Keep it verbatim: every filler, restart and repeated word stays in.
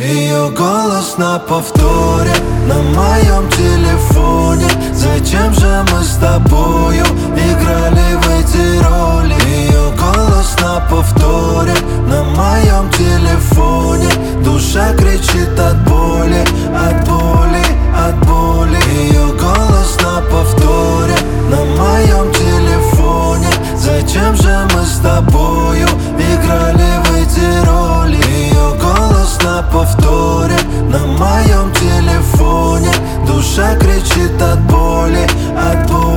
Ее голос на повторе на моем телефоне. Зачем же мы с тобою играли в эти роли? Ее голос на повторе на моем телефоне. Душа кричит от боли, от боли, от боли. Ее голос на повторе на моем телефоне. Зачем же мы с тобою играли в эти роли? Ее голос на повторе на моем телефоне. Душа кричит от боли, от боли.